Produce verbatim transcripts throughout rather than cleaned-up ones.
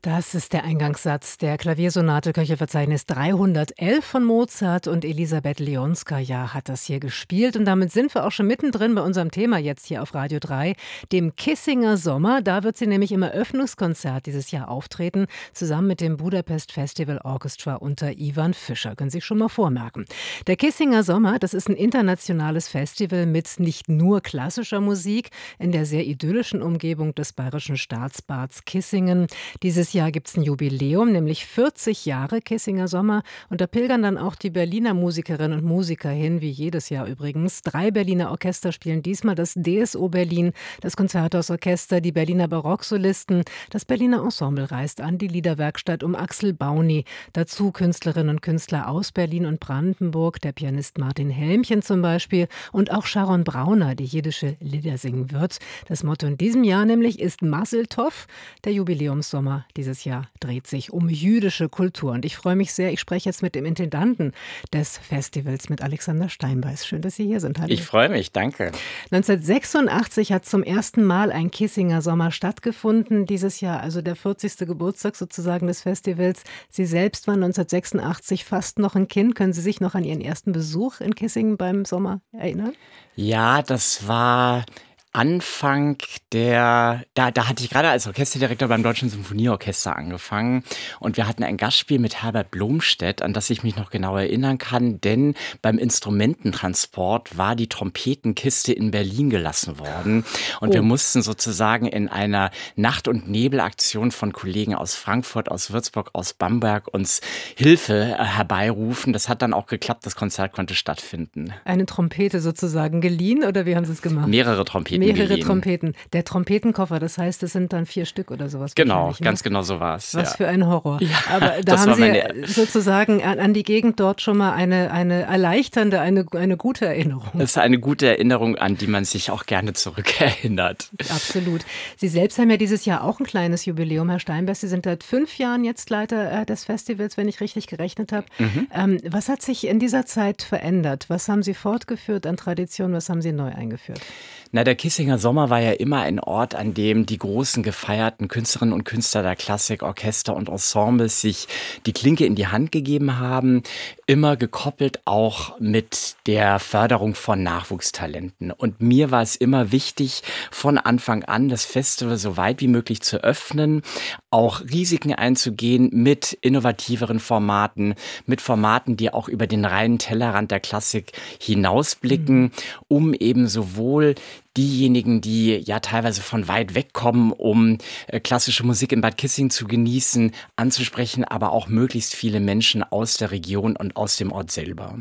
Das ist der Eingangssatz der Klaviersonate Köchelverzeichnis dreihundertelf von Mozart, und Elisabeth Leonskaja hat das hier gespielt. Und damit sind wir auch schon mittendrin bei unserem Thema jetzt hier auf Radio drei, dem Kissinger Sommer. Da wird sie nämlich im Eröffnungskonzert dieses Jahr auftreten, zusammen mit dem Budapest Festival Orchestra unter Ivan Fischer. Können Sie sich schon mal vormerken. Der Kissinger Sommer, das ist ein internationales Festival mit nicht nur klassischer Musik in der sehr idyllischen Umgebung des bayerischen Staatsbads Kissingen. Dieses Jahr gibt es ein Jubiläum, nämlich vierzig Jahre Kissinger Sommer. Und da pilgern dann auch die Berliner Musikerinnen und Musiker hin, wie jedes Jahr übrigens. Drei Berliner Orchester spielen diesmal: das D S O Berlin, das Konzerthausorchester, die Berliner Barocksolisten. Das Berliner Ensemble reist an, die Liederwerkstatt um Axel Bauni. Dazu Künstlerinnen und Künstler aus Berlin und Brandenburg, der Pianist Martin Helmchen zum Beispiel und auch Sharon Brauner, die jiddische Lieder singen wird. Das Motto in diesem Jahr nämlich ist Mazel Tov. Der Jubiläumssommer dieses Jahr dreht sich um jüdische Kultur. Und ich freue mich sehr, ich spreche jetzt mit dem Intendanten des Festivals, mit Alexander Steinbeiß. Schön, dass Sie hier sind. Hallo. Ich freue mich, danke. neunzehnhundertsechsundachtzig hat zum ersten Mal ein Kissinger Sommer stattgefunden. Dieses Jahr also der vierzigste Geburtstag sozusagen des Festivals. Sie selbst waren neunzehnhundertsechsundachtzig fast noch ein Kind. Können Sie sich noch an Ihren ersten Besuch in Kissingen beim Sommer erinnern? Ja, das war Anfang der, da, da hatte ich gerade als Orchesterdirektor beim Deutschen Symphonieorchester angefangen, und wir hatten ein Gastspiel mit Herbert Blomstedt, an das ich mich noch genau erinnern kann, denn beim Instrumententransport war die Trompetenkiste in Berlin gelassen worden, und oh. wir mussten sozusagen in einer Nacht- und Nebelaktion von Kollegen aus Frankfurt, aus Würzburg, aus Bamberg uns Hilfe äh, herbeirufen. Das hat dann auch geklappt, das Konzert konnte stattfinden. Eine Trompete sozusagen geliehen, oder wie haben Sie es gemacht? Mehrere Trompeten. Mehrere geliehen. Trompeten. Der Trompetenkoffer, das heißt, es sind dann vier Stück oder sowas. Genau, ne? ganz genau so war es. Was ja. für ein Horror. Ja, aber da haben Sie meine... sozusagen an, an die Gegend dort schon mal eine, eine erleichternde, eine, eine gute Erinnerung. Das ist eine gute Erinnerung, an die man sich auch gerne zurückerinnert. Absolut. Sie selbst haben ja dieses Jahr auch ein kleines Jubiläum, Herr Steinbeiß. Sie sind seit fünf Jahren jetzt Leiter des Festivals, wenn ich richtig gerechnet habe. Mhm. Ähm, was hat sich in dieser Zeit verändert? Was haben Sie fortgeführt an Tradition? Was haben Sie neu eingeführt? Na, der Kissinger Sommer war ja immer ein Ort, an dem die großen gefeierten Künstlerinnen und Künstler der Klassik, Orchester und Ensembles sich die Klinke in die Hand gegeben haben, immer gekoppelt auch mit der Förderung von Nachwuchstalenten. Und mir war es immer wichtig, von Anfang an das Festival so weit wie möglich zu öffnen, auch Risiken einzugehen mit innovativeren Formaten, mit Formaten, die auch über den reinen Tellerrand der Klassik hinausblicken, mhm. um eben sowohl diejenigen, die ja teilweise von weit weg kommen, um äh, klassische Musik in Bad Kissingen zu genießen, anzusprechen, aber auch möglichst viele Menschen aus der Region und aus dem Ort selber.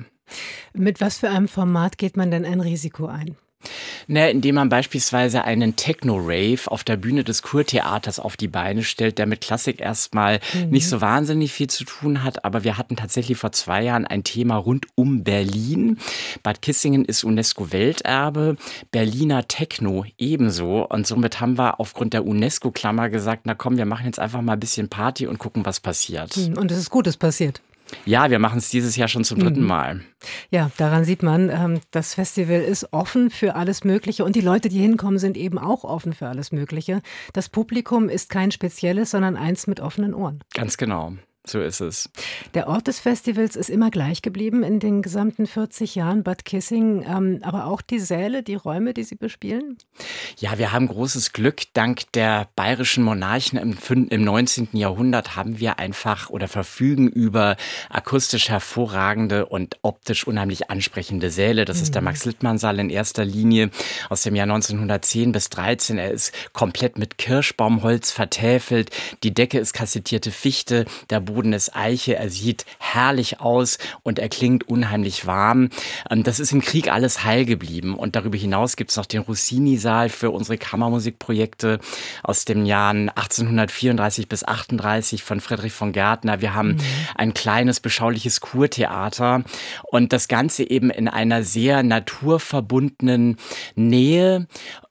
Mit was für einem Format geht man denn ein Risiko ein? Na, indem man beispielsweise einen Techno-Rave auf der Bühne des Kurtheaters auf die Beine stellt, der mit Klassik erstmal mhm. nicht so wahnsinnig viel zu tun hat. Aber wir hatten tatsächlich vor zwei Jahren ein Thema rund um Berlin. Bad Kissingen ist UNESCO-Welterbe, Berliner Techno ebenso. Und somit haben wir aufgrund der UNESCO-Klammer gesagt, na komm, wir machen jetzt einfach mal ein bisschen Party und gucken, was passiert. Und es ist Gutes passiert. Ja, wir machen es dieses Jahr schon zum dritten Mal. Ja, daran sieht man, das Festival ist offen für alles Mögliche, und die Leute, die hinkommen, sind eben auch offen für alles Mögliche. Das Publikum ist kein spezielles, sondern eins mit offenen Ohren. Ganz genau. So ist es. Der Ort des Festivals ist immer gleich geblieben in den gesamten vierzig Jahren, Bad Kissingen, ähm, aber auch die Säle, die Räume, die Sie bespielen? Ja, wir haben großes Glück. Dank der bayerischen Monarchen im, im neunzehnten Jahrhundert haben wir einfach oder verfügen über akustisch hervorragende und optisch unheimlich ansprechende Säle. Das mhm. ist der Max-Littmann-Saal in erster Linie aus dem Jahr neunzehnhundertzehn bis dreizehn. Er ist komplett mit Kirschbaumholz vertäfelt. Die Decke ist kassettierte Fichte, der Boden ist Eiche, er sieht herrlich aus und er klingt unheimlich warm. Das ist im Krieg alles heil geblieben, und darüber hinaus gibt es noch den Rossini-Saal für unsere Kammermusikprojekte aus den Jahren achtzehnhundertvierunddreißig bis achtunddreißig von Friedrich von Gärtner. Wir haben mhm. ein kleines, beschauliches Kurtheater, und das Ganze eben in einer sehr naturverbundenen Nähe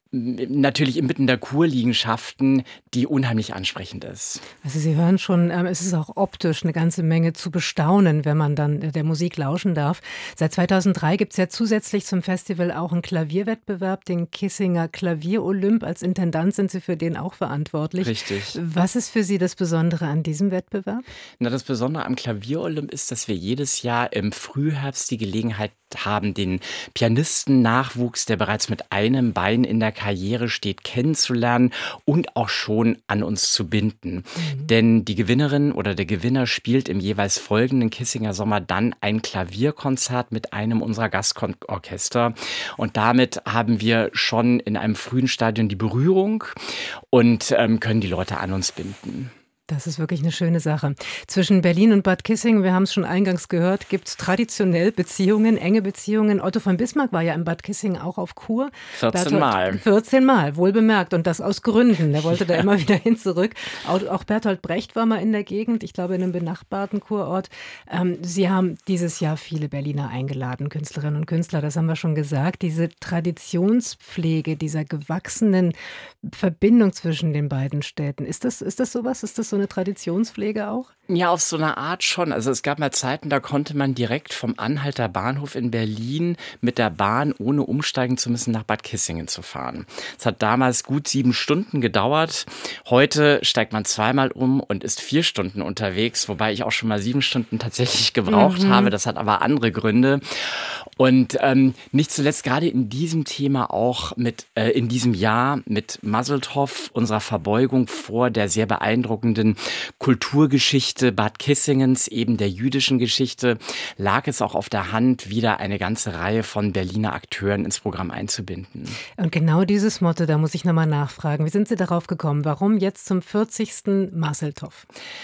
natürlich inmitten der Kurliegenschaften, die unheimlich ansprechend ist. Also Sie hören schon, ähm, es ist auch optisch eine ganze Menge zu bestaunen, wenn man dann äh, der Musik lauschen darf. Seit zweitausenddrei gibt es ja zusätzlich zum Festival auch einen Klavierwettbewerb, den Kissinger Klavier-Olymp. Als Intendant sind Sie für den auch verantwortlich. Richtig. Was ist für Sie das Besondere an diesem Wettbewerb? Na, das Besondere am Klavier-Olymp ist, dass wir jedes Jahr im Frühherbst die Gelegenheit haben, den Pianisten-Nachwuchs, der bereits mit einem Bein in der Karriere steht, kennenzulernen und auch schon an uns zu binden. Mhm. Denn die Gewinnerin oder der Gewinner spielt im jeweils folgenden Kissinger Sommer dann ein Klavierkonzert mit einem unserer Gastorchester. Und damit haben wir schon in einem frühen Stadium die Berührung und ähm, können die Leute an uns binden. Das ist wirklich eine schöne Sache. Zwischen Berlin und Bad Kissingen, wir haben es schon eingangs gehört, gibt es traditionell Beziehungen, enge Beziehungen. Otto von Bismarck war ja in Bad Kissingen auch auf Kur. vierzehn Mal. vierzehn Mal, wohl bemerkt. Und das aus Gründen. Der wollte da immer wieder hin zurück. Auch Bertolt Brecht war mal in der Gegend, ich glaube in einem benachbarten Kurort. Ähm, Sie haben dieses Jahr viele Berliner eingeladen, Künstlerinnen und Künstler, das haben wir schon gesagt. Diese Traditionspflege, dieser gewachsenen Verbindung zwischen den beiden Städten. Ist das, ist das sowas? Ist das so eine Traditionspflege auch? Ja, auf so eine Art schon. Also es gab mal Zeiten, da konnte man direkt vom Anhalter Bahnhof in Berlin mit der Bahn, ohne umsteigen zu müssen, nach Bad Kissingen zu fahren. Es hat damals gut sieben Stunden gedauert. Heute steigt man zweimal um und ist vier Stunden unterwegs, wobei ich auch schon mal sieben Stunden tatsächlich gebraucht mhm. habe. Das hat aber andere Gründe. Und ähm, nicht zuletzt gerade in diesem Thema auch mit äh, in diesem Jahr mit Maseltoff, unserer Verbeugung vor der sehr beeindruckenden Kulturgeschichte Bad Kissingens, eben der jüdischen Geschichte, lag es auch auf der Hand, wieder eine ganze Reihe von Berliner Akteuren ins Programm einzubinden. Und genau dieses Motto, da muss ich nochmal nachfragen. Wie sind Sie darauf gekommen? Warum jetzt zum vierzigsten Maseltoff?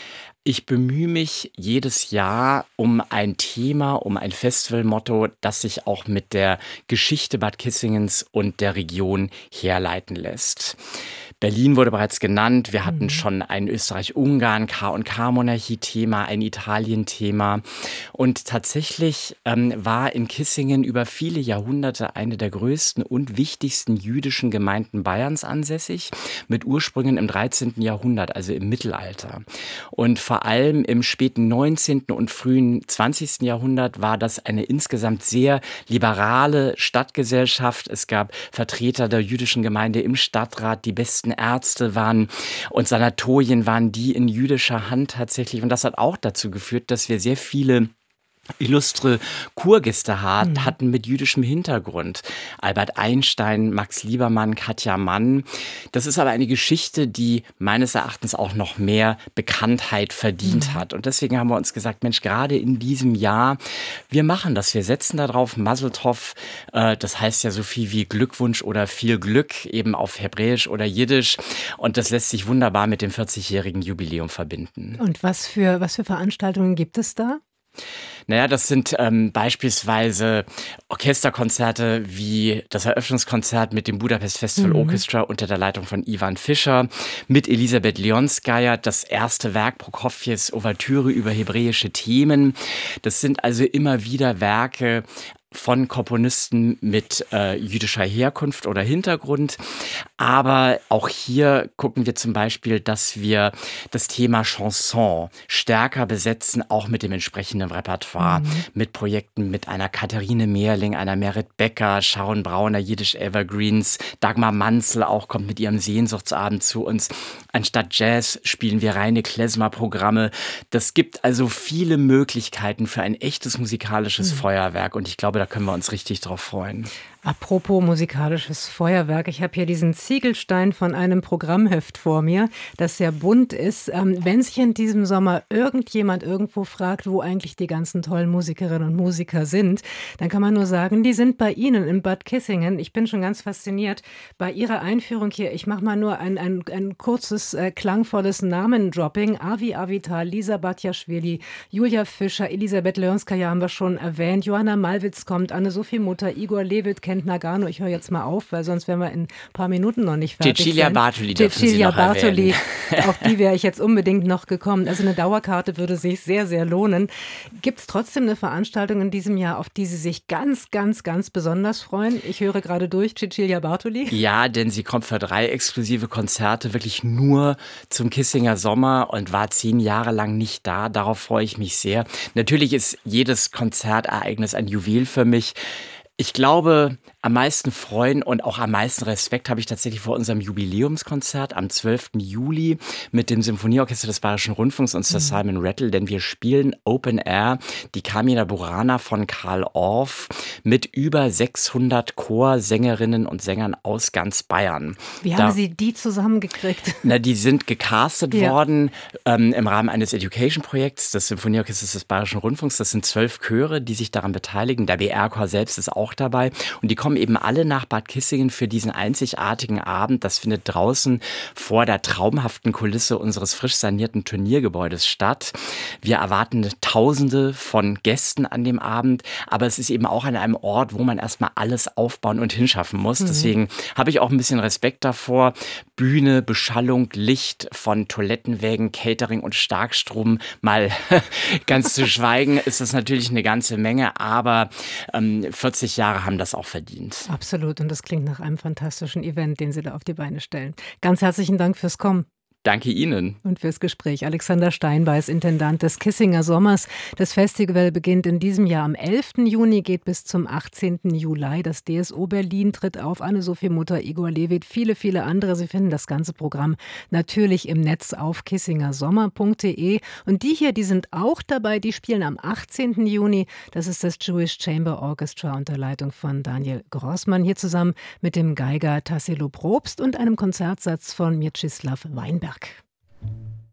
Ich bemühe mich jedes Jahr um ein Thema, um ein Festivalmotto, das sich auch mit der Geschichte Bad Kissingens und der Region herleiten lässt. Berlin wurde bereits genannt. Wir hatten schon ein Österreich-Ungarn, K und K-Monarchie-Thema, ein Italien-Thema. Und tatsächlich ähm, war in Kissingen über viele Jahrhunderte eine der größten und wichtigsten jüdischen Gemeinden Bayerns ansässig, mit Ursprüngen im dreizehnten Jahrhundert, also im Mittelalter. Und vor allem im späten neunzehnten und frühen zwanzigsten Jahrhundert war das eine insgesamt sehr liberale Stadtgesellschaft. Es gab Vertreter der jüdischen Gemeinde im Stadtrat, die besten Ärzte waren und Sanatorien waren die in jüdischer Hand tatsächlich. Und das hat auch dazu geführt, dass wir sehr viele illustre Kurgäste hatten mit jüdischem Hintergrund. Albert Einstein, Max Liebermann, Katja Mann. Das ist aber eine Geschichte, die meines Erachtens auch noch mehr Bekanntheit verdient hat. Und deswegen haben wir uns gesagt, Mensch, gerade in diesem Jahr, wir machen das. Wir setzen da drauf Maseltoff. Äh, das heißt ja so viel wie Glückwunsch oder viel Glück, eben auf Hebräisch oder Jiddisch. Und das lässt sich wunderbar mit dem vierzigjährigen Jubiläum verbinden. Und was für, was für Veranstaltungen gibt es da? Naja, das sind ähm, beispielsweise Orchesterkonzerte wie das Eröffnungskonzert mit dem Budapest Festival mhm. Orchestra unter der Leitung von Ivan Fischer, mit Elisabeth Leonskaja, das erste Werk Prokofjews Ouvertüre über hebräische Themen. Das sind also immer wieder Werke von Komponisten mit äh, jüdischer Herkunft oder Hintergrund. Aber auch hier gucken wir zum Beispiel, dass wir das Thema Chanson stärker besetzen, auch mit dem entsprechenden Repertoire, mhm. mit Projekten mit einer Katharine Mehrling, einer Merit Becker, Sharon Brauner, Jiddisch Evergreens, Dagmar Manzel auch kommt mit ihrem Sehnsuchtsabend zu uns. Anstatt Jazz spielen wir reine Klezmer-Programme. Das gibt also viele Möglichkeiten für ein echtes musikalisches mhm. Feuerwerk und ich glaube, da können wir uns richtig drauf freuen. Apropos musikalisches Feuerwerk, ich habe hier diesen Ziegelstein von einem Programmheft vor mir, das sehr bunt ist. Ähm, wenn sich in diesem Sommer irgendjemand irgendwo fragt, wo eigentlich die ganzen tollen Musikerinnen und Musiker sind, dann kann man nur sagen, die sind bei Ihnen in Bad Kissingen. Ich bin schon ganz fasziniert bei Ihrer Einführung hier. Ich mache mal nur ein, ein, ein kurzes, äh, klangvolles Namendropping. Avi Avital, Lisa Batjaschwili, Julia Fischer, Elisabeth Leonskaja haben wir schon erwähnt, Johanna Malwitz kommt, Anne-Sophie Mutter, Igor Levit kennen Kent Nagano, ich höre jetzt mal auf, weil sonst wären wir in ein paar Minuten noch nicht fertig. Cecilia Bartoli dürfen Sie Cecilia noch Bartoli, erwähnen. auf die wäre ich jetzt unbedingt noch gekommen. Also eine Dauerkarte würde sich sehr, sehr lohnen. Gibt es trotzdem eine Veranstaltung in diesem Jahr, auf die Sie sich ganz, ganz, ganz besonders freuen? Ich höre gerade durch, Cecilia Bartoli. Ja, denn sie kommt für drei exklusive Konzerte wirklich nur zum Kissinger Sommer und war zehn Jahre lang nicht da. Darauf freue ich mich sehr. Natürlich ist jedes Konzertereignis ein Juwel für mich. Ich glaube, am meisten freuen und auch am meisten Respekt habe ich tatsächlich vor unserem Jubiläumskonzert am zwölften Juli mit dem Symphonieorchester des Bayerischen Rundfunks und Sir Simon Rattle, denn wir spielen Open Air die Carmina Burana von Carl Orff mit über sechshundert Chorsängerinnen und Sängern aus ganz Bayern. Wie Da, haben Sie die zusammengekriegt? na, die sind gecastet Ja. worden ähm, im Rahmen eines Education-Projekts des Symphonieorchesters des Bayerischen Rundfunks. Das sind zwölf Chöre, die sich daran beteiligen. Der B R-Chor selbst ist auch dabei. Und die kommen eben alle nach Bad Kissingen für diesen einzigartigen Abend. Das findet draußen vor der traumhaften Kulisse unseres frisch sanierten Turniergebäudes statt. Wir erwarten Tausende von Gästen an dem Abend. Aber es ist eben auch an einem Ort, wo man erstmal alles aufbauen und hinschaffen muss. Mhm. Deswegen habe ich auch ein bisschen Respekt davor. Bühne, Beschallung, Licht, von Toilettenwägen, Catering und Starkstrom mal ganz zu schweigen, ist das natürlich eine ganze Menge. Aber ähm, vierzig Jahre haben das auch verdient. Absolut. Und das klingt nach einem fantastischen Event, den Sie da auf die Beine stellen. Ganz herzlichen Dank fürs Kommen. Danke Ihnen. Und fürs Gespräch. Alexander Steinbeiß, Intendant des Kissinger Sommers. Das Festival beginnt in diesem Jahr am elften Juni, geht bis zum achtzehnten Juli. Das D S O Berlin tritt auf, Anne-Sophie Mutter, Igor Levit, viele, viele andere. Sie finden das ganze Programm natürlich im Netz auf kissingersommer punkt de. Und die hier, die sind auch dabei, die spielen am achtzehnten Juni. Das ist das Jewish Chamber Orchestra unter Leitung von Daniel Grossmann. Hier zusammen mit dem Geiger Tassilo Probst und einem Konzertsatz von Mieczysław Weinberg.